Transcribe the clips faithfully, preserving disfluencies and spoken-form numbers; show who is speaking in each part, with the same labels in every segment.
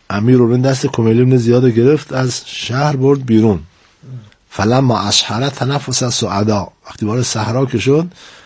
Speaker 1: امیر اون دست کمیل ابن زیاد رو گرفت، از شهر برد بیرون. فلما اشحر تنفس السعدا، وقتی وارد صحرا که شد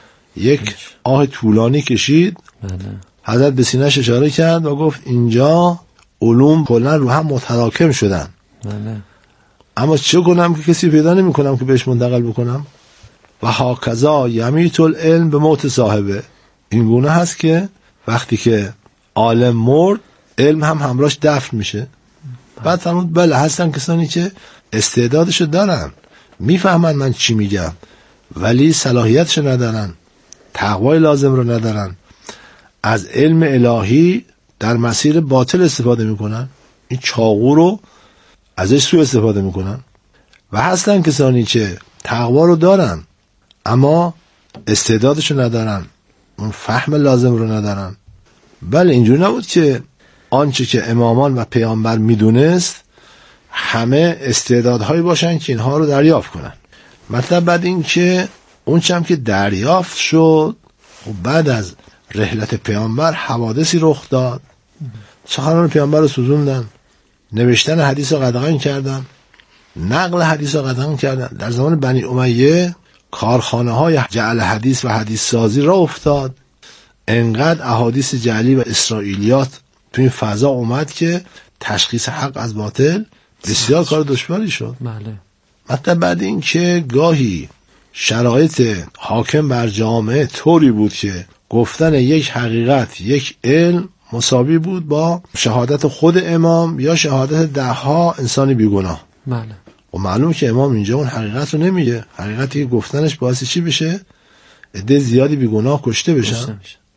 Speaker 1: یک آه طولانی کشید.
Speaker 2: بله.
Speaker 1: حضرت به سینه‌اش اشاره کرد و گفت اینجا علوم کلا رو هم متراکم شدن.
Speaker 2: بله.
Speaker 1: اما چه کنم که کسی پیدا نمی کنم که بهش منتقل بکنم. و هاکذا یمیت العلم به موت صاحبه، این گونه هست که وقتی که عالم مرد علم هم همراهش دفن میشه. بعد فرمود بله هستن کسانی که استعدادشو دارن، میفهمن من چی میگم، ولی صلاحیتشو ندارن، تقوای لازم رو ندارن، از علم الهی در مسیر باطل استفاده میکنن، این چاقو رو ازش سوء استفاده میکنن. و هستن کسانی که تقوا رو دارن اما استعدادشو ندارن، اون فهم لازم رو ندارن. بله اینجوری نبود که آنچه که امامان و پیامبر میدونست همه استعدادهایی باشن که اینها رو دریافت کنن. مطلب بعد این که اون چم که دریافت شد و بعد از رحلت پیامبر حوادثی رخ داد، سخنان پیامبر رو سوزوندن، نوشتن حدیث رو قدغن کردن، نقل حدیث رو قدغن کردن. در زمان بنی امیه کارخانه های جعل حدیث و حدیث سازی را افتاد، انقدر احادیث جعلی و اسرائیلیات تو این فضا اومد که تشخیص حق از باطل بسیار کار دشواری شد.
Speaker 2: بله.
Speaker 1: مطلب بعد این که گاهی شرایط حاکم بر جامعه طوری بود که گفتن یک حقیقت، یک علم مساوی بود با شهادت خود امام یا شهادت ده ها انسان بیگناه.
Speaker 2: بله.
Speaker 1: و معلوم که امام اینجا اون حقیقت رو نمیگه، حقیقتی که گفتنش باعث چی بشه؟ عده زیادی بیگناه کشته بشن.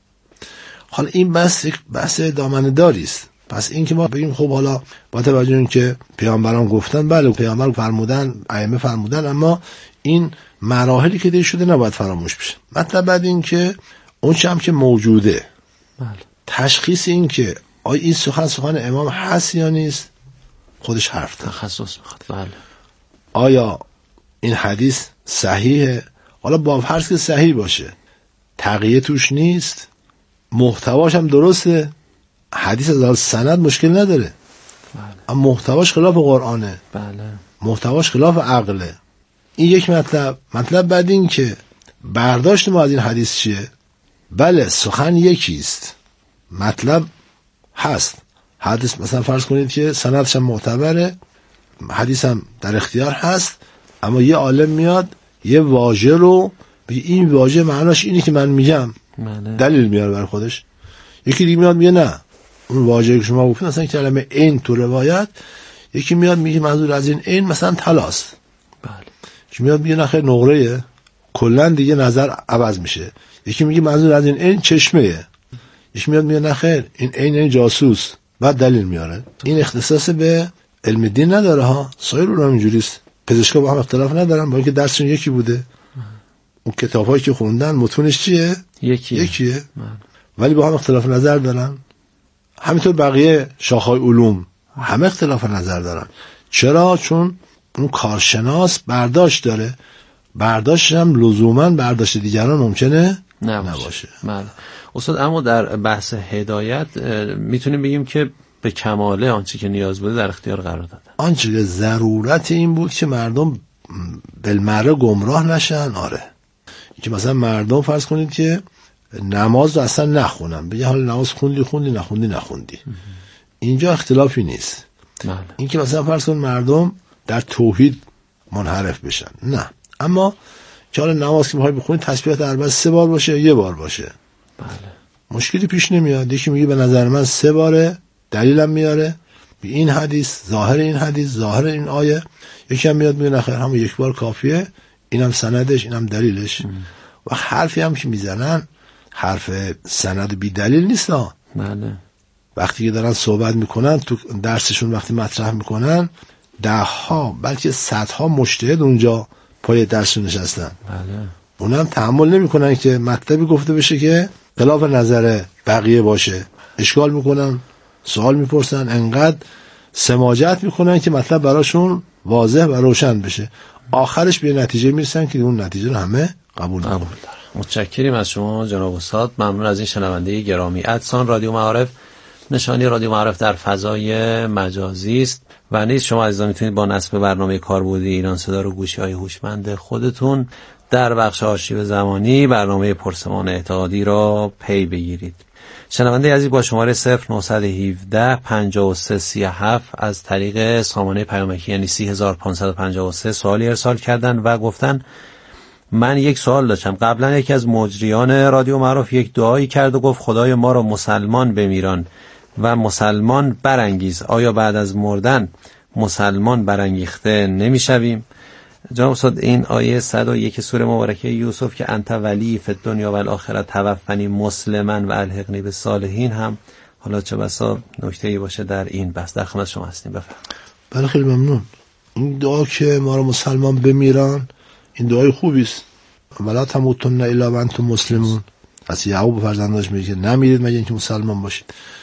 Speaker 1: حالا این بحث یک بحث دامنه داری است. پس این که ما بگیم خب حالا با توجه این که پیامبران گفتن، بله پیامبر فرمودن، ائمه فرمودن، اما این مراحلی که طی شده نباید فراموش بشه. مطلب بعد این که اون چه هم که موجوده،
Speaker 2: بله.
Speaker 1: تشخیص این که آیا این سخن سخن امام هست یا نیست خودش حرف داره،
Speaker 2: تخصص میخواد. بله. آیا
Speaker 1: این حدیث صحیحه؟ حالا با فرض که صحیح باشه، تقیه توش نیست، محتواش هم درسته، حدیث از سند مشکل نداره.
Speaker 2: بله.
Speaker 1: اما محتواش خلاف قرآنه.
Speaker 2: بله.
Speaker 1: محتواش خلاف عقله. این یک مطلب. مطلب بعد این که برداشت ما از این حدیث چیه؟ بله سخن یکیست، مطلب هست. حدیث مثلا فرض کنید که سندش هم معتبره، حدیث هم در اختیار هست، اما یه عالم میاد یه واژه رو بگه این واژه معناش اینه که من میگم،
Speaker 2: بله.
Speaker 1: دلیل میاره برای خودش. یکی دیگه میاد میگه نه اون واژه‌ای که شما گفتید مثلا کلمه عین تو روایت، یکی میاد میگه منظور از این عین مثلا طلاست.
Speaker 2: بله.
Speaker 1: یکی میاد میگه نه خیر نقره‌ایه، کلا دیگه نظر عوض میشه. یکی میگه منظور از این عین چشمه‌ایه، یکی میاد میگه نه خیر این عین این جاسوس، بعد دلیل میاره. این اختصاص به علم دین نداره ها، سایر اونم اینجوریست. پزشکا با هم اختلاف ندارن با اینکه درسشون یکی بوده، اون کتابایی که خوندن متونش چیه؟
Speaker 2: یکیه,
Speaker 1: یکیه. ولی با هم اختلاف نظر دارن. همینطور بقیه شاخه‌های علوم همه اختلاف نظر دارن. چرا؟ چون اون کارشناس برداشت داره، برداشت هم لزوما برداشت دیگران ممکنه نباشه, نباشه.
Speaker 2: بله. استاد اما در بحث هدایت میتونیم بگیم که به کماله آنچه که نیاز بوده در اختیار قرار دادن.
Speaker 1: آنچه که ضرورت این بود که مردم بالمره گمراه نشن. آره که مثلا مردم فرض کنید که نماز رو اصلا نخونن، بگه حالا نماز خوندی خوندی نخوندی نخوندی، اینجا اختلافی نیست.
Speaker 2: بله.
Speaker 1: این که مثلا فرض کنید مردم در توحید منحرف بشن، نه. اما که حالا نماز که میخوای بخونی تسبیحات اربع سه بار باشه یه بار باشه،
Speaker 2: بله.
Speaker 1: مشکلی پیش نمیاد. یکی میگه به نظر من سه باره، دلیلم میاره به این حدیث، ظاهر این حدیث، ظاهر این آیه. یکی هم میاد میگه نه خیر همون یک بار کافیه، اینم سندش اینم دلیلش. ام. و حرفی هم که میزنن حرف سند بی دلیل نیست ها.
Speaker 2: بله.
Speaker 1: وقتی که دارن صحبت میکنن تو درسشون وقتی مطرح میکنن ده ها بلکه صدها مجتهد اونجا پای درس نشستن.
Speaker 2: بله.
Speaker 1: اونم تحمل نمیکنن که مطلبی گفته بشه که خلاف نظر بقیه باشه، اشکال میکنن، سوال میپرسن، انقدر سماجت میکنن که مطلب براشون واضح و روشن بشه. آخرش به نتیجه میرسن که اون نتیجه رو همه قبول دارن.
Speaker 2: متشکریم از شما جناب استاد، ممنون از این شنونده گرامی. ادسان رادیو معارف نشانی رادیو معارف در فضای مجازی است و نیز شما عزیزان میتونید با نصب برنامه کاربردی ایران صدا رو گوشی‌های هوشمند خودتون در بخش آرشیو زمانی برنامه پرسمان اعتقادی را پی بگیرید. شنونده عزیز با شماره صفر نه یک هفت پنجاه و سه سی و هفت از طریق سامانه پیامکی یعنی سی هزار و پانصد و پنجاه و سه سوالی ارسال کردن و گفتن من یک سوال داشتم. قبلا یکی از مجریان رادیو معارف یک دعایی کرد و گفت خدای ما را مسلمان بمیران و مسلمان برانگیز. آیا بعد از مردن مسلمان برانگیخته نمیشویم؟ جناب استاد این آیه صد و یک سوره مبارکه یوسف که انت ولی فی الدنیا و الاخره توفنی مسلما و الحقنی بالصالحین هم حالا چه بسا نکته‌ای باشه در این بحث. در خدمت شما هستیم. بفرمایید.
Speaker 1: بله خیلی ممنون. این دعا که ما را مسلمان بمیران این دعای خوبی است. ولا تموتن الا وانتم مسلمون. از یعقوب فرزنداش میگه نمیرید مگر اینکه مسلمان باشید.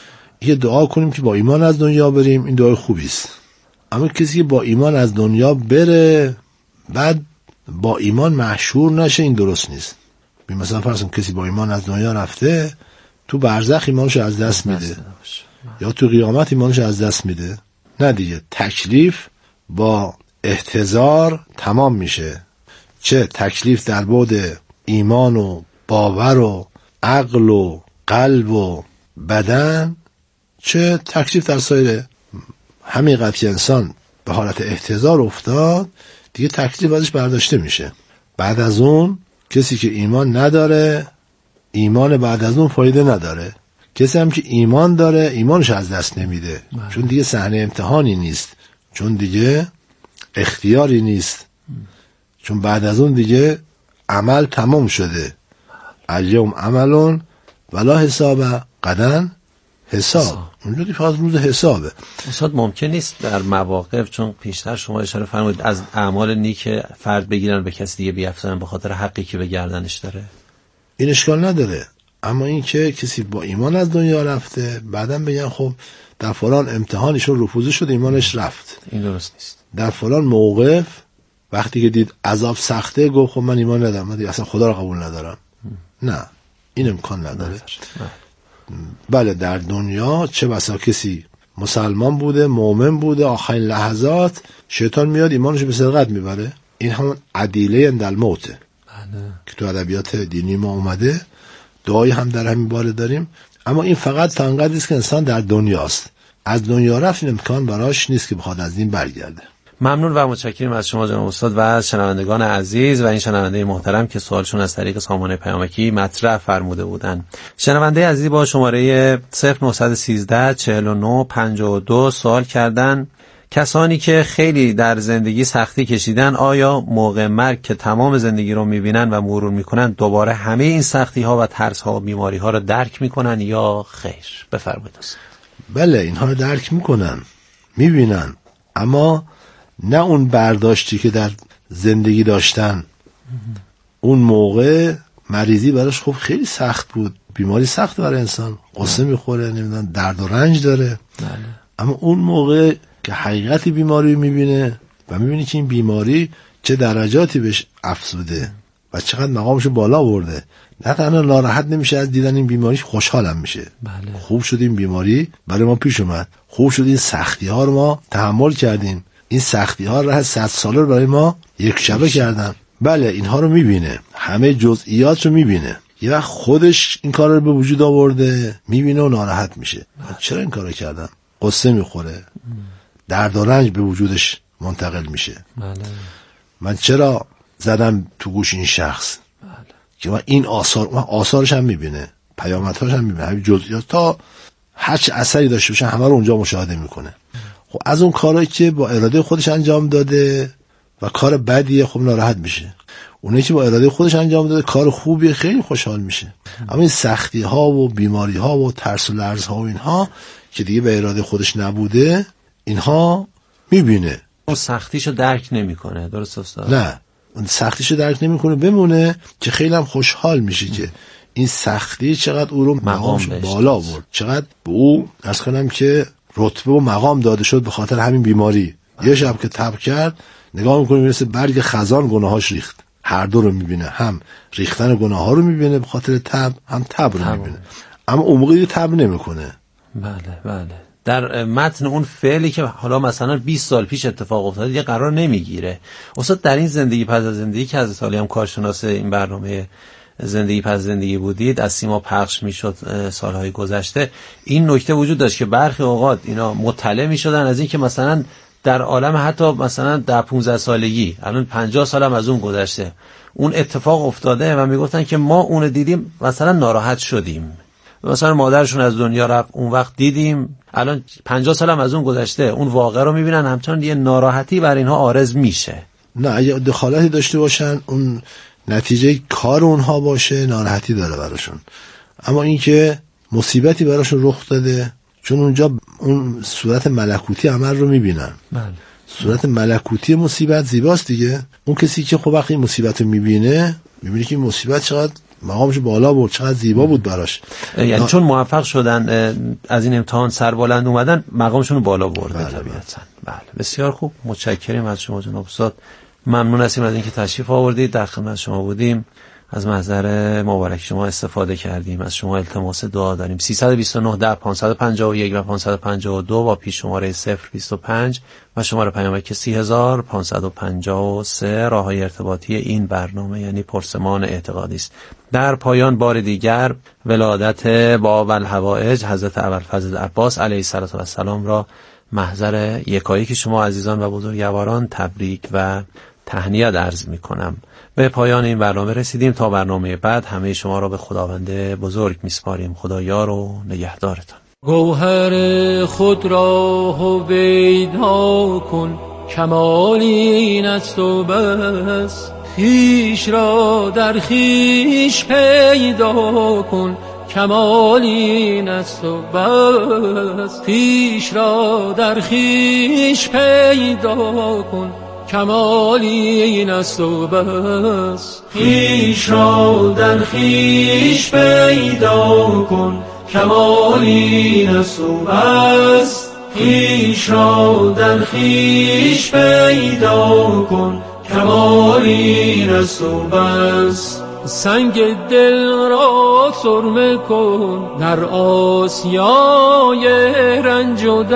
Speaker 1: یه دعا کنیم که با ایمان از دنیا بریم، این دعای خوبی است. اما کسی که با ایمان از دنیا بره بعد با ایمان محشور نشه این درست نیست. ببین مثلا فرض کن کسی با ایمان از دنیا رفته تو برزخ ایمانش از دست میده یا تو قیامت ایمانش از دست میده. نه دیگه، تکلیف با احتضار تمام میشه. چه تکلیف در بعد ایمان و باور و عقل و قلب و بدن، چه تکلیف در سایر. همین قدر که انسان به حالت احتضار افتاد دیگه تکلیف ازش برداشته میشه. بعد از اون کسی که ایمان نداره ایمان بعد از اون فایده نداره. کسی هم که ایمان داره ایمانش از دست نمیده مهم. چون دیگه صحنه امتحانی نیست، چون دیگه اختیاری نیست، چون بعد از اون دیگه عمل تمام شده. الیوم عملون ولا حساب قدن حساب. اونجا که فقط روز حسابه.
Speaker 2: استاد ممکن نیست در مواقف، چون پیشتر شما اشاره فرمودید از اعمال نیک فرد بگیرن به کسی دیگه بیافزاین به خاطر حقی که به گردنش داره؟
Speaker 1: این اشکال نداره، اما این که کسی با ایمان از دنیا رفته بعداً بگن خب در فلان امتحانشون رفوزه شد ایمانش رفت،
Speaker 2: این درست نیست.
Speaker 1: در فلان موقف وقتی که دید عذاب سخته گفت خب من ایمان ندارم، من اصلا خدا رو قبول ندارم. نه، این امکان نداره. بله در دنیا چه بسا کسی مسلمان بوده مؤمن بوده آخرین لحظات شیطان میاد ایمانشو به سرقت میبره. این همون عدیله اندل موته بله. که تو ادبیات دینی ما اومده، دعایی هم در همین باره داریم. اما این فقط تا انقدری است که انسان در دنیاست، از دنیا رفت این امکان براش نیست که بخواد از این برگرده.
Speaker 2: ممنون و متشکرم از شما جناب استاد و از شنوندگان عزیز و این شنونده محترم که سوالشون از طریق سامانه پیامکی مطرح فرموده بودن. شنونده عزیزی با شماره صفر نه یک سه چهل و نه پنجاه و دو سوال کردن کسانی که خیلی در زندگی سختی کشیدن آیا موقع مرگ که تمام زندگی رو میبینن و مرور میکنن دوباره همه این سختی ها و ترس ها و بیماری ها رو درک میکنن یا خیر؟ بفرمایید.
Speaker 1: بله اینها رو درک میکنن، میبینن، اما نه اون برداشتی که در زندگی داشتن. اون موقع مریضی براش خب خیلی سخت بود، بیماری سخت برای انسان، قصه میخوره، نمیدونم درد و رنج داره. بله. اما اون موقع که حقیقتی بیماری میبینه و میبینه که این بیماری چه درجاتی بهش افزوده و چقدر مقامش بالا برده، نه تنها ناراحت نمیشه از دیدن این بیماری، خوشحالم میشه. بله. خوب شد این بیماری برای ما پیش اومد، خوب شد این سختی ها رو ما تحمل کردیم، این سختی ها راه صد ساله رو برای ما یک شبه کردن. بله اینها رو میبینه، همه جزئیات رو میبینه. یه وقت خودش این کار رو به وجود آورده میبینه و ناراحت میشه. من چرا این کار رو کردم؟ قصه میخوره، درد و رنج به وجودش منتقل میشه. بله. من چرا زدم تو گوش این شخص؟ بله. که من این آثار من آثارش هم میبینه، پیامدهاش هم میبینه، همین جزئیات تا هر چه اثری داشته باشه همه رو اونجا مشاهده میکنه. خب از اون کارایی که با اراده خودش انجام داده و کار بدیه خب ناراحت میشه. اونایی که با اراده خودش انجام داده کار خوبیه خیلی خوشحال میشه. اما این سختی ها و بیماری ها و ترس و لرز ها و اینها که دیگه به اراده خودش نبوده اینها میبینه،
Speaker 2: اون سختیشو درک نمیکنه. درست استاد؟
Speaker 1: نه اون سختیشو درک نمیکنه، بمونه که خیلی هم خوشحال میشه که این سختی چقدر او رو مقامش بالا برد، چقدر به او عرض کنم که رتبه و مقام داده شد به خاطر همین بیماری. یه شب که تب کرد نگاه میکنه میرسه برگ خزان گناهاش ریخت. هر دو رو میبینه، هم ریختن گناه ها رو میبینه به خاطر تب، هم تب رو میبینه. اما اون موقع دیگه تب نمیکنه،
Speaker 2: بله بله. در متن اون فعلی که حالا مثلا بیست سال پیش اتفاق افتاد یه قرار نمیگیره. استاد در این زندگی پس از زندگی که حضرت علی هم کارشناس این برنامه زندگی پس زندگی بودید، از سیما پخش میشد سالهای گذشته، این نکته وجود داشت که برخی اوقات اینا مطلع میشدن از این که مثلا در عالم حتی مثلا در پانزده سالگی، الان پنجاه سال هم از اون گذشته، اون اتفاق افتاده و میگفتن که ما اون دیدیم مثلا ناراحت شدیم، مثلا مادرشون از دنیا رفت اون وقت دیدیم، الان پنجاه سال هم از اون گذشته، اون واقعه رو میبینن همچنان یه ناراحتی بر اینها عارض میشه.
Speaker 1: نه اگه دخالتی داشته باشن اون نتیجه کار اونها باشه ناراحتی داره براشون، اما این که مصیبتی براشون رخ داده، چون اونجا اون صورت ملکوتی عمل رو میبینن.
Speaker 2: بله.
Speaker 1: صورت ملکوتی مصیبت زیباست دیگه. اون کسی که خب وقتی مصیبت رو میبینه میبینه که این مصیبت چقدر مقامش بالا بود، چقدر زیبا بود براش،
Speaker 2: یعنی نا... چون موفق شدن از این امتحان سربلند اومدن مقامشون رو بالا برده. بله طبیعتاً. بله بسیار خوب، متشکریم از شما جناب استاد، ممنون هستیم از اینکه تشریف آوردید، در خدمت شما بودیم، از محضر مبارک شما استفاده کردیم، از شما التماس دعا داریم. سیصد و بیست و نه ده پانصد و پنجاه و یک و پانصد و پنجاه و دو با پیش شماره صفر بیست و پنج و شماره پیامک سی هزار پانصد و پنجاه و سه راههای ارتباطی این برنامه یعنی پرسمان اعتقادی است. در پایان بار دیگر ولادت باب الحوائج حضرت ابوالفضل عباس علیه السلام را محضر یکایک شما عزیزان و بزرگواران تبریک و تهنیت عرض می کنم. به پایان این برنامه رسیدیم. تا برنامه بعد همه شما را به خداوند بزرگ می سپاریم. خدا یار و نگهدارتان.
Speaker 3: گوهر خود را هویدا کن، کمال این است و بس، خویش را در خویش پیدا کن، کمال این است و بس، خویش را در خویش پیدا کن، کمال این است و بس، خویش را در خویش پیدا کن، کمال این است و بس، خویش را در خویش پیدا کن، کمال این است و بس. سنگ دل را سرمه کن در آسیای رنج و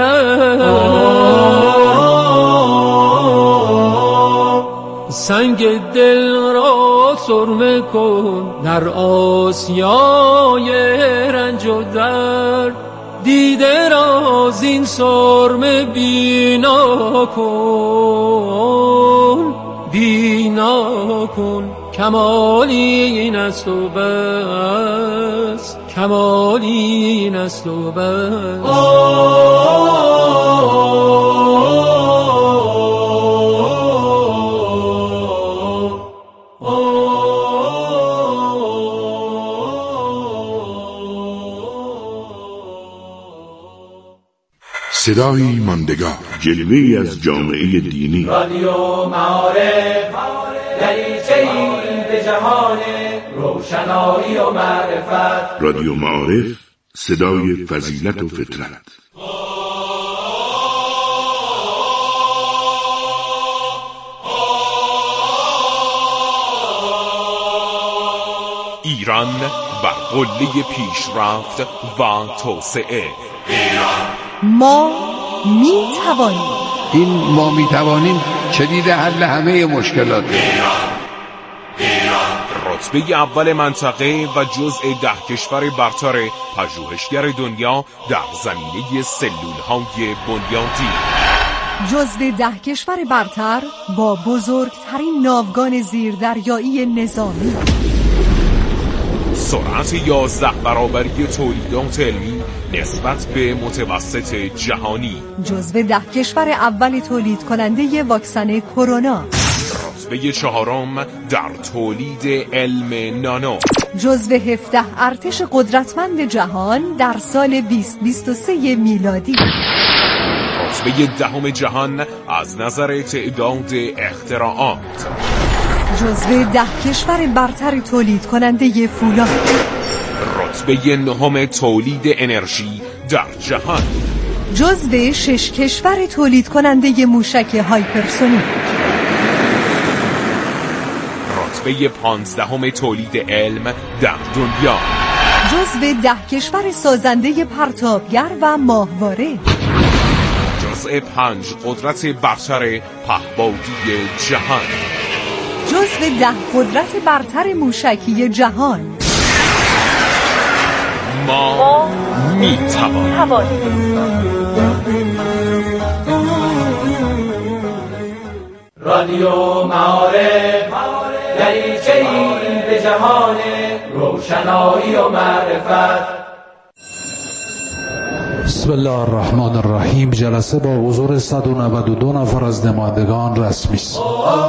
Speaker 3: درد، سنگ دل را سرمه کن در آسیای رنج و درد، دیده را زین سرمه بینا کن، بینا کن، کمال این است و بس، کمال این است و بس.
Speaker 4: صدایی ماندگار، جلوه‌ای از جامعه دینی.
Speaker 5: رادیو معارف، دریچه‌ای به جهان روشنایی و معرفت.
Speaker 4: رادیو معارف، صدای فضیلت و فطرت.
Speaker 6: ایران بر قله پیشرفت و توسعه.
Speaker 7: ما می توانیم.
Speaker 8: این ما می توانیم شدید حل همه مشکلات.
Speaker 6: رتبه اول منطقه و جزء ده کشور برتر پژوهشگر دنیا در زمینه سلول‌های بنیادی.
Speaker 7: جزء ده کشور برتر با بزرگترین ناوگان زیردریایی نظامی.
Speaker 6: سرعت یازده برابری تولیدات علمی نسبت به متوسط جهانی.
Speaker 7: جزو ده کشور اول تولید کننده واکسن کرونا.
Speaker 6: رتبه چهارم در تولید علم نانو.
Speaker 7: جزو هفده ارتش قدرتمند جهان در سال بیست بیست و سه میلادی.
Speaker 6: رتبه دهم جهان از نظر تعداد اختراعات.
Speaker 7: جزو ده کشور برتر تولید کننده فولاد.
Speaker 6: رتبه نهم تولید انرژی در جهان.
Speaker 7: جزو شش کشور تولید کننده موشک هایپرسونیک.
Speaker 6: رتبه پانزدهم تولید علم در دنیا.
Speaker 7: جزو ده کشور سازنده پرتابگر و ماهواره.
Speaker 6: جزء پنج قدرت برتر پهبادی جهان.
Speaker 7: جزو ده قدرت برتر موشکی جهان.
Speaker 6: ما میتوانیم.
Speaker 5: رادیو معارف دریچه‌ای به جهان روشنایی و معرفت.
Speaker 9: بسم الله الرحمن الرحیم. جلسه با حضور صد و نود و دو نفر از نمایندگان رسمی است.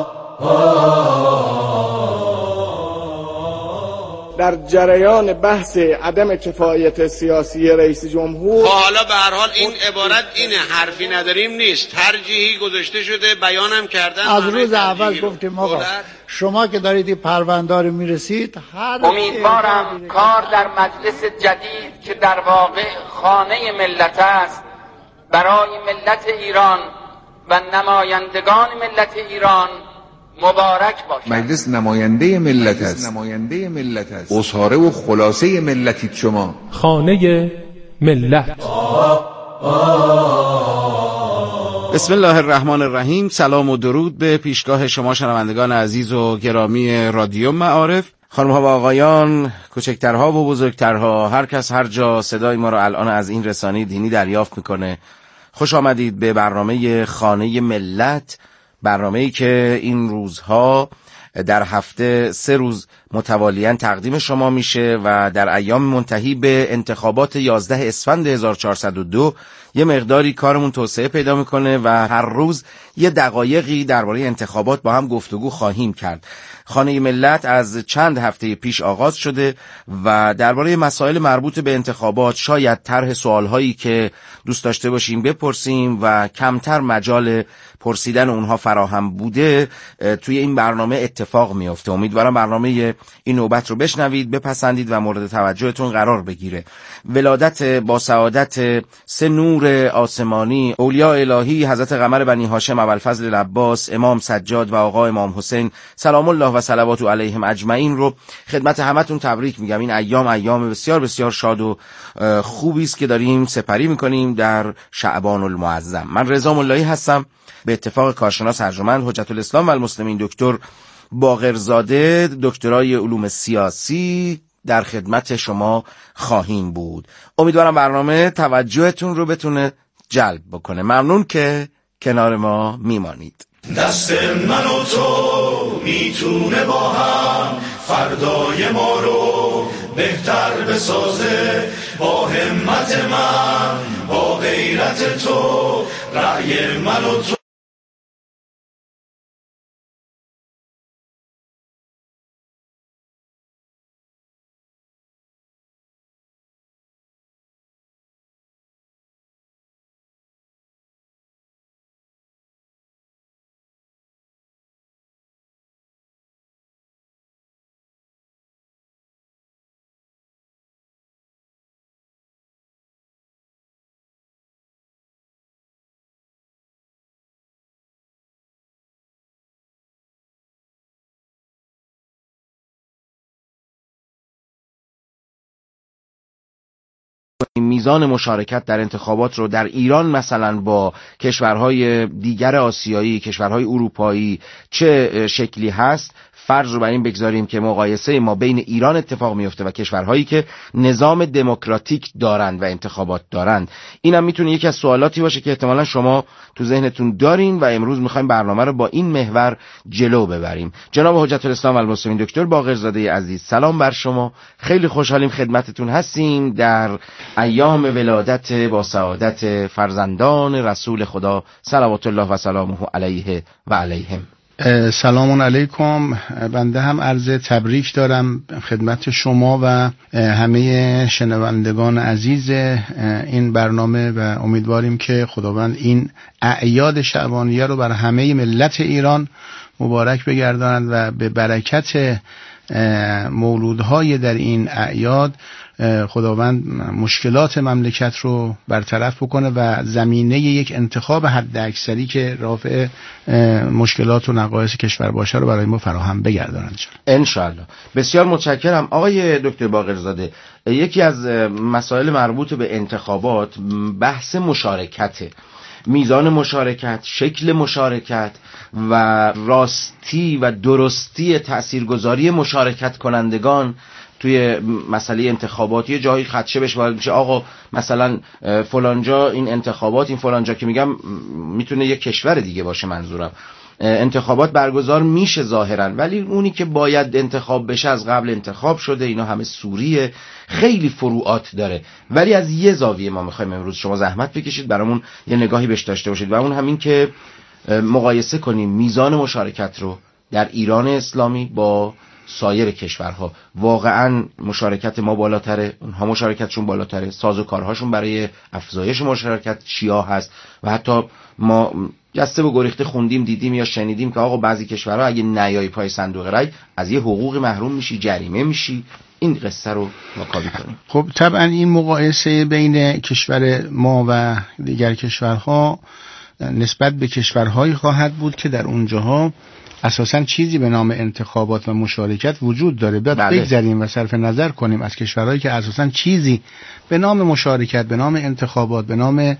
Speaker 10: در جریان بحث عدم کفایت سیاسی رئیس جمهور،
Speaker 11: حالا به هر حال این عبارت اینه، حرفی نداریم نیست، ترجیحی گذاشته شده، بیانم کردن.
Speaker 12: از روز اول گفتیم آقا شما که دارید این پرونده رو میرسید، هر
Speaker 13: امیدوارم کار در مجلس جدید که در واقع خانه ملت است برای ملت ایران و نمایندگان ملت ایران مبارک باشد.
Speaker 14: مجلس نماینده ملت است، نماینده ملت است، اصحاره و خلاصه ملتید شما.
Speaker 3: خانه ملت.
Speaker 15: بسم الله الرحمن الرحیم. سلام و درود به پیشگاه شما شنوندگان عزیز و گرامی رادیو معارف. خانم ها و آقایان، کوچکترها و بزرگترها، هر کس هر جا صدای ما را الان از این رسانه دینی دریافت میکنه، خوش آمدید به برنامه خانه ملت، برنامه‌ای که این روزها در هفته سه روز متوالیاً تقدیم شما میشه و در ایام منتهی به انتخابات یازده اسفند هزار و چهارصد و دو یه مقداری کارمون توسعه پیدا میکنه و هر روز یه دقایقی درباره انتخابات با هم گفتگو خواهیم کرد. خانه ملت از چند هفته پیش آغاز شده و درباره مسائل مربوط به انتخابات، شاید طرح سوالهایی که دوست داشته باشیم بپرسیم و کمتر مجال پرسیدن اونها فراهم بوده، توی این برنامه اتفاق میفته. امیدوارم برنامه این نوبت رو بشنوید، بپسندید و مورد توجهتون قرار بگیره. ولادت با سعادت سه نور آسمانی، اولیاء الهی، حضرت قمر بنی هاشم ابوالفضل العباس، امام سجاد و آقا امام حسین سلام الله و صلوات علیهم اجمعین رو خدمت همتون تبریک میگم. این ایام ایام بسیار بسیار شاد و خوبی است که داریم سپری میکنیم در شعبان المعظم. من رضا ملایی هستم، به اتفاق کارشناس ارجمند حجت الاسلام و المسلمین دکتر باقرزاده، دکترای علوم سیاسی، در خدمت شما خواهیم بود. امیدوارم برنامه توجهتون رو بتونه جلب بکنه. ممنون که کنار ما میمانید.
Speaker 16: دست من و تو میتونه با هم فردای ما رو بهتر بسازه، با همت من، با غیرت تو، رأی من و تو.
Speaker 15: میزان مشارکت در انتخابات رو در ایران مثلا با کشورهای دیگر آسیایی، کشورهای اروپایی چه شکلی هست، فرض رو بر این بگذاریم که مقایسه ما بین ایران اتفاق میفته و کشورهایی که نظام دموکراتیک دارند و انتخابات دارند. اینم میتونه یکی از سوالاتی باشه که احتمالا شما تو ذهنتون دارین و امروز میخوایم برنامه رو با این محور جلو ببریم. جناب حجت الاسلام و المسلمین دکتر باقرزاده عزیز، سلام بر شما. خیلی خوشحالیم خدمتتون هستیم در ایام ولادت با سعادت فرزندان رسول خدا صلوات الله و سلامه علیه و علیهم.
Speaker 12: سلام علیکم. بنده هم عرض تبریک دارم خدمت شما و همه شنوندگان عزیز این برنامه و امیدواریم که خداوند این اعیاد شعبانیه رو بر همه ملت ایران مبارک بگرداند و به برکت مولودهای در این اعیاد خداوند مشکلات مملکت رو برطرف بکنه و زمینه یک انتخاب حد اکثری که رافع مشکلات و نقایص کشور باشه رو برای ما فراهم بگردانند
Speaker 15: ان شاء الله. بسیار متشکرم آقای دکتر باقرزاده. یکی از مسائل مربوط به انتخابات بحث مشارکته، میزان مشارکت، شکل مشارکت و راستی و درستی تاثیرگذاری مشارکت کنندگان توی مسئله انتخابات. یه جایی خدشه بهش وارد میشه آقا مثلا فلانجا این انتخابات، این فلانجا که میگم میتونه یه کشور دیگه باشه منظورم، انتخابات برگزار میشه ظاهرا، ولی اونی که باید انتخاب بشه از قبل انتخاب شده، اینا همه سوریه، خیلی فروعات داره. ولی از یه زاویه ما میخوایم امروز شما زحمت بکشید برامون یه نگاهی بهش داشته باشید و اون همین که مقایسه کنیم میزان مشارکت رو در ایران اسلامی با سایر کشورها. واقعا مشارکت ما بالاتره، اونها مشارکتشون بالاتره، سازوکارهاشون برای افزایش مشارکت چیا هست و حتی ما جسته و گریخته خوندیم دیدیم یا شنیدیم که آقا بعضی کشورها اگه نیای پای صندوق رای از یه حقوق محروم میشی، جریمه میشی. این قصه رو مکاوی کنیم.
Speaker 12: خب طبعا این مقایسه بین کشور ما و دیگر کشورها نسبت به کشورهایی خواهد بود که در اونجاها اساساً چیزی به نام انتخابات و مشارکت وجود داره. باید بله. بگذاریم و صرف نظر کنیم از کشورهایی که اساساً چیزی به نام مشارکت، به نام انتخابات، به نام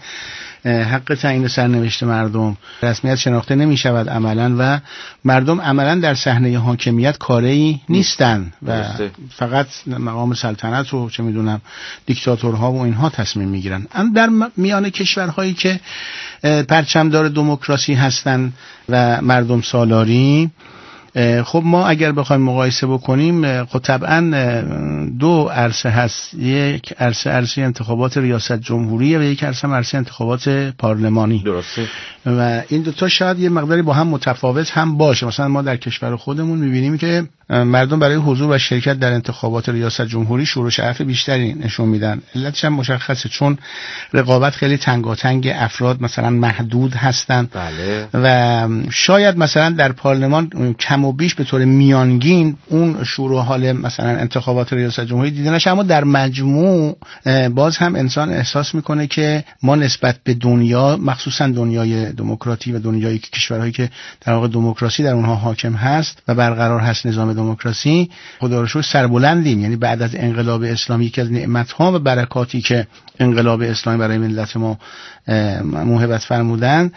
Speaker 12: حق تعیین سرنوشت مردم رسمیت شناخته نمی شود عملاً و مردم عملاً در صحنه حاکمیت کاری نیستن و فقط مقام سلطنت و چه میدونم دیکتاتورها و اینها تصمیم میگیرن. در میان کشورهایی که پرچمدار دموکراسی هستن و مردم سالاری، خب ما اگر بخوایم مقایسه بکنیم خب طبعا دو عرصه هست، یک عرصه عرصه انتخابات ریاست جمهوری و یک عرصه عرصه انتخابات پارلمانی.
Speaker 15: درسته.
Speaker 12: و این دو تا شاید یه مقداری با هم متفاوت هم باشه. مثلا ما در کشور خودمون می‌بینیم که مردم برای حضور و شرکت در انتخابات ریاست جمهوری شور و شعف بیشتری نشون میدن. علتش هم مشخصه، چون رقابت خیلی تنگاتنگ، افراد مثلا محدود هستند.
Speaker 15: بله.
Speaker 12: و شاید مثلا در پارلمان کم و بیش به طور میانگین اون شور و حال مثلا انتخابات ریاست جمهوری دیده نشه، اما در مجموع باز هم انسان احساس میکنه که ما نسبت به دنیا، مخصوصا دنیای دموکراتی و دنیای کشورهایی که در واقع دموکراسی در اونها حاکم هست و برقرار هست نظام دموکراسی، خدا رو شکر سربلندیم. یعنی بعد از انقلاب اسلامی یکی از نعمت‌ها و برکاتی که انقلاب اسلامی برای ملت ما موهبت فرمودن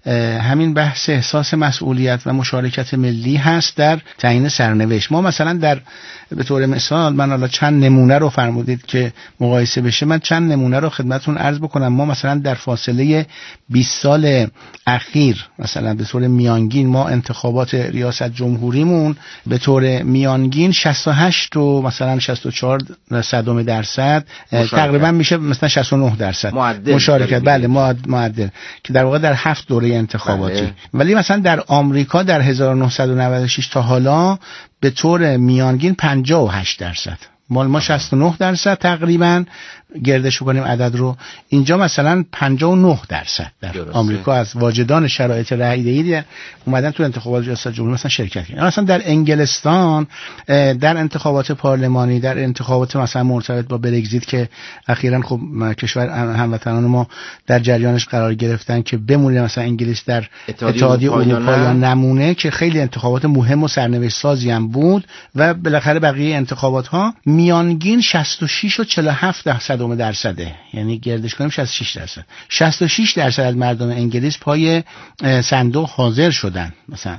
Speaker 12: همین بحث احساس مسئولیت و مشارکت ملی هست در تعیین سرنوشت. ما مثلا در به طور مثال، من حالا چند نمونه رو فرمودید که مقایسه بشه، من چند نمونه رو خدمتتون عرض بکنم. ما مثلا در فاصله بیست سال اخیر مثلا به طور میانگین ما انتخابات ریاست جمهوریمون به طور میانگین شصت و هشت و مثلا شصت و چهار صدم درصد تقریبا میشه مثلا شصت و نه درصد مشارکت. بله معدل که در واقع در هفت دوره انتخاباتی. بله. ولی مثلا در آمریکا در هزار و نهصد و نود و شش تا حالا به طور میانگین پنجاه و هشت درصد، مال ما شصت و نه درصد تقریبا گردش کنیم عدد رو، اینجا مثلا پنجاه و نه درصد در درسته. آمریکا از واجدان شرایط رأی‌دهی اومدن تو انتخابات ریاست جمهوری مثلا شرکت کردن. مثلا در انگلستان در انتخابات پارلمانی، در انتخابات مثلا مرتبط با برگزیت که اخیراً خب کشور هموطنان ما در جریانش قرار گرفتن که بمونه مثلا انگلیس در اتحادیه اروپا یا نمونه، که خیلی انتخابات مهم و سرنوشت سازی هم بود و بالاخره بقیه انتخابات ها میانگین شصت و شش و چهل و هفت درصد درصده، یعنی گردش کنیم شصت و شش درصد. شصت و شش درصد از مردم انگلیس پای صندوق حاضر شدن مثلا.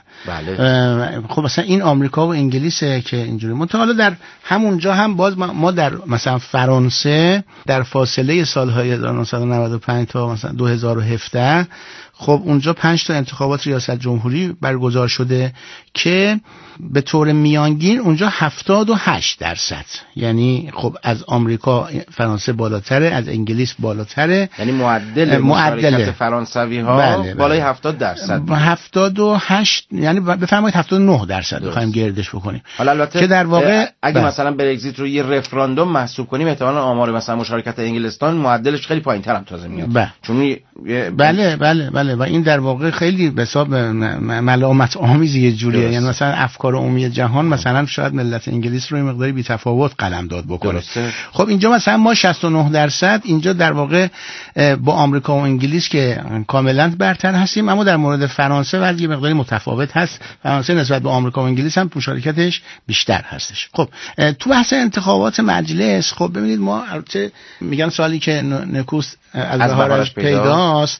Speaker 15: بله.
Speaker 12: خب مثلا این آمریکا و انگلیسه که اینجوری. حالا در همونجا هم باز ما در مثلا فرانسه در فاصله سالهای هزار و نهصد و نود و پنج تا مثلا دو هزار و هفده خب اونجا پنج تا انتخابات ریاست جمهوری برگزار شده که به طور میانگین اونجا هفتاد و هشت درصد، یعنی خب از آمریکا فرانسه بالاتره، از انگلیس بالاتره،
Speaker 15: یعنی معدل مشارکت فرانسوی ها بله بالای بله. هفتاد درصد
Speaker 12: هفتاد و هشت، یعنی بفرمایید هفتاد و نه درصد بخوایم گردش بکنیم.
Speaker 15: حالا البته
Speaker 12: که در واقع
Speaker 15: اگه بله. مثلا برگزیت رو یه رفراندوم محسوب کنیم احتمالاً آمار مثلا مشارکت انگلستان معدلش خیلی پایین‌تر هم تازه میاد.
Speaker 12: بله.
Speaker 15: چون
Speaker 12: یه... بله بله بله بله و این در واقع خیلی به حساب ملامت آمیز یه جوریه، یعنی مثلا افکار عمومی جهان مثلا شاید ملت انگلیس رو این مقداری بی تفاوت قلم داد بکنه. درسته. خب اینجا مثلا ما شصت و نه درصد اینجا در واقع با آمریکا و انگلیس که کاملا برتر هستیم، اما در مورد فرانسه وضع مقداری متفاوت هست. فرانسه نسبت به آمریکا و انگلیس هم مشارکتش بیشتر هستش. خب تو بحث انتخابات مجلس، خب ببینید ما البته میگن سالی که نکوست از بهارش پیداست،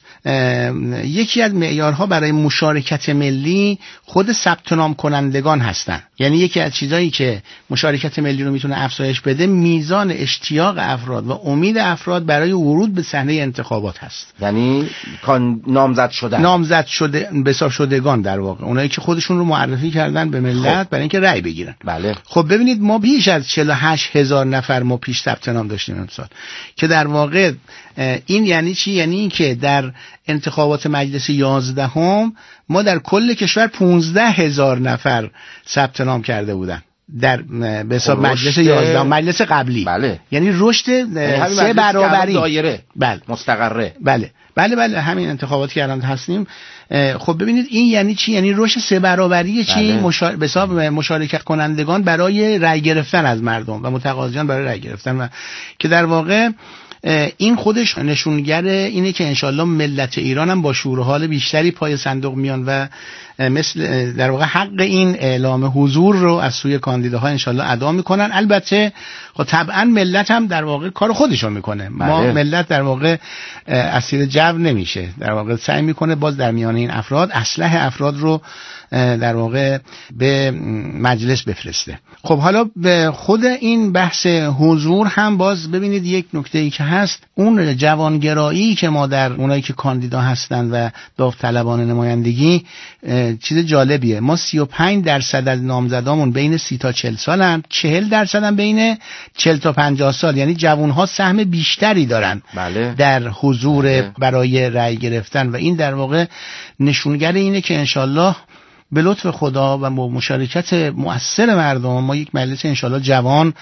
Speaker 12: یکی از معیارها برای مشارکت ملی خود ثبت نام کنندگان هستن. یعنی یکی از چیزایی که مشارکت ملی رو میتونه افزایش بده میزان اشتیاق افراد و امید افراد برای ورود به صحنه انتخابات هست.
Speaker 15: یعنی نامزد شدن
Speaker 12: نامزد شده به حساب شدگان در واقع اونایی که خودشون رو معرفی کردن به ملت خب. برای اینکه رأی بگیرن.
Speaker 15: بله.
Speaker 12: خب ببینید ما بیش از چهل و هشت هزار نفر ما پیش ثبت نام داشتیم امسال که در واقع این یعنی چی؟ یعنی این که در انتخابات مجلس یازدهم ما در کل کشور پانزده هزار نفر ثبت نام کرده بودن در به حساب مجلس یازدهم، مجلس قبلی.
Speaker 15: بله.
Speaker 12: یعنی رشد سه برابری
Speaker 15: دایره
Speaker 12: بله
Speaker 15: مستقره.
Speaker 12: بله بله بله همین انتخاباتی که الان هستیم. خب ببینید این یعنی چی؟ یعنی رشد سه برابری چی؟ بله. مشار... به حساب مشارکت کنندگان برای رأی گرفتن از مردم و متقاضیان برای رأی گرفتن و که در واقع این خودش نشونگر اینه که انشالله ملت ایران هم با شور و حال بیشتری پای صندوق میان و مثل در واقع حق این اعلام حضور رو از سوی کاندیداها انشالله ادا میکنن. البته خب طبعا ملت هم در واقع کار خودشو میکنه. ما بله. ملت در واقع اسیر جو نمیشه، در واقع سعی میکنه باز در میان این افراد اسلحه افراد رو در واقع به مجلس بفرسته. خب حالا به خود این بحث حضور هم باز ببینید یک نکته ای که هست، اون جوانگرایی که ما در اونایی که کاندیدا هستن و داوطلبان نمایندگی چیز جالبیه. ما سی و پنج درصد از نامزدامون بین سی تا چهل سالن، چهل درصد هم بین چهل تا پنجاه سال، یعنی جوانها سهم بیشتری دارن
Speaker 15: بله.
Speaker 12: در حضور بله. برای رأی گرفتن و این در واقع نشونگر اینه که انشالله به لطف خدا و مشارکت مؤثر مردم ما یک مجلس انشالله جوان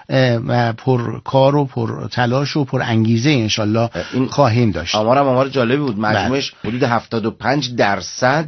Speaker 12: و پر کار و پر تلاش و پر انگیزه انشالله این خواهیم داشت.
Speaker 15: آمارم آمار جالبی بود، مجموعش حدود هفتاد و پنج درصد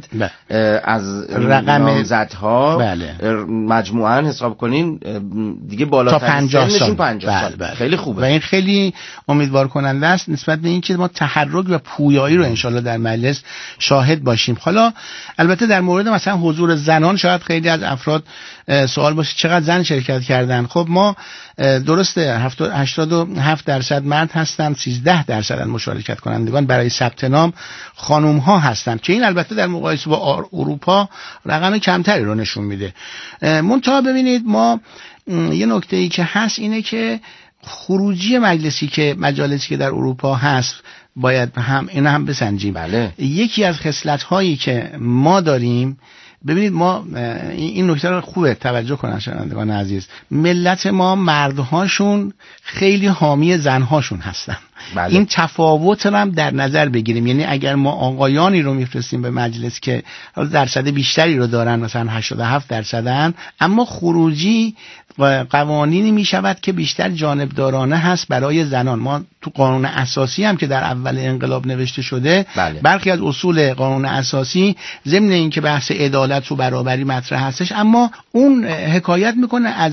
Speaker 15: از
Speaker 12: رقم
Speaker 15: نامزدها مجموعاً حساب کنین دیگه بالاتر سنشون پنجاه سال.
Speaker 12: بله.
Speaker 15: خیلی خوبه
Speaker 12: و این خیلی امیدوار کننده است نسبت به اینکه ما تحرک و پویایی رو انشالله در مجلس شاهد باشیم. حالا البته در مورد مثلا حضور زنان شاید خیلی از افراد سوال باشه چقدر زن شرکت کردن. خب ما درسته هشتاد و هفت درصد مرد هستن، سیزده درصد از مشارکت کنندگان برای ثبت نام خانم ها هستن که این البته در مقایسه با اروپا رقم کمتری رو نشون میده. منتها ببینید ما یه نکته ای که هست اینه که خروجی مجلسی که مجالسی که در اروپا هست باید هم اینا هم بسنجیم.
Speaker 15: بله.
Speaker 12: یکی از خصلت هایی که ما داریم، ببینید ما این نکته رو خوبه توجه کنن شنوندگان عزیز، ملت ما مردهاشون خیلی حامی زنهاشون هستن.
Speaker 15: بله.
Speaker 12: این تفاوت رو هم در نظر بگیریم. یعنی اگر ما آقایانی رو میفرستیم به مجلس که درصد بیشتری رو دارن، مثلا هشتاد و هفت درصدن، اما خروجی و قوانینی می شود که بیشتر جانبدارانه هست برای زنان. ما تو قانون اساسی هم که در اول انقلاب نوشته شده،
Speaker 15: بله.
Speaker 12: برخی از اصول قانون اساسی ضمن این که بحث عدالت و برابری مطرح هستش، اما اون حکایت میکنه از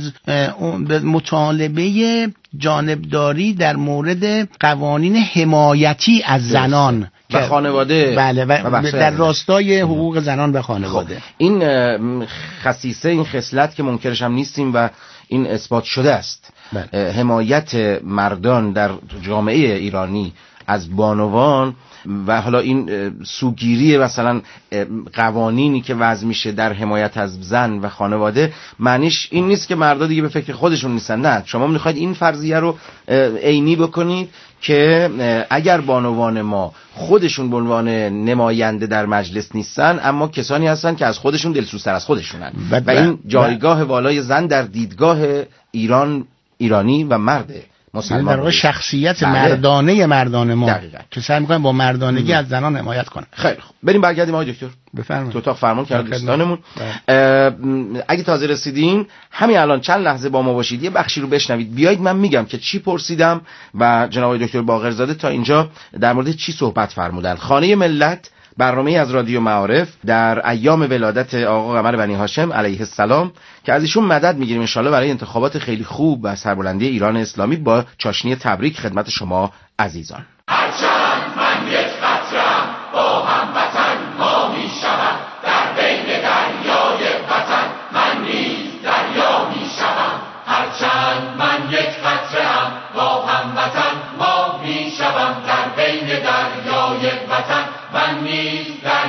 Speaker 12: مطالبه جانبداری در مورد قوانین حمایتی از زنان
Speaker 15: و خانواده.
Speaker 12: بله و, و در راستای حقوق زنان و خانواده.
Speaker 15: خب. این خصیصه، این خصلت که منکرش هم نیستیم و این اثبات شده است. بله. حمایت مردان در جامعه ایرانی از بانوان و حالا این سوگیری مثلا قوانینی که وضع میشه در حمایت از زن و خانواده، معنیش این نیست که مردا دیگه به فکر خودشون نیستن. نه، شما میخواید این فرضیه رو عینی بکنید که اگر بانوان ما خودشون به عنوان نماینده در مجلس نیستن، اما کسانی هستن که از خودشون دلسوزتر از خودشونن و, و این جایگاه والای زن در دیدگاه ایران، ایرانی و مرده مسلمان،
Speaker 12: در واقع شخصیت بله. مردانه مردان ما دقیقا. که سعی می‌کنن با مردانگی از زنان حمایت کنن.
Speaker 15: خیلی خوب، بریم برگردیم آقای دکتر.
Speaker 12: بفرمایید.
Speaker 15: تو اتاق فرمان کرد دوستانمون. اگه تازه رسیدین همین الان چند لحظه با ما باشید، یه بخشی رو بشنوید، بیایید من میگم که چی پرسیدم و جناب آقای دکتر باقرزاده تا اینجا در مورد چی صحبت فرمودن. خانه ملت برنامه از رادیو معارف در ایام ولادت آقا قمر بنی هاشم علیه السلام که از ایشون مدد میگیریم ان شاءالله برای انتخابات خیلی خوب و سربلندی ایران اسلامی با چاشنی تبریک خدمت شما عزیزان.